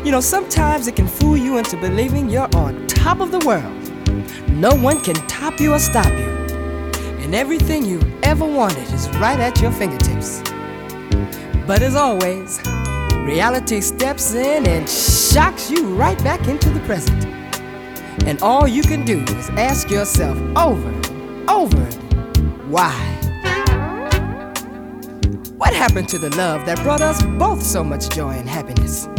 You know, sometimes it can fool you into believing you're on top of the world. No one can top you or stop you. And everything you ever wanted is right at your fingertips. But as always, reality steps in and shocks you right back into the present. And all you can do is ask yourself over and over, why? What happened to the love that brought us both so much joy and happiness?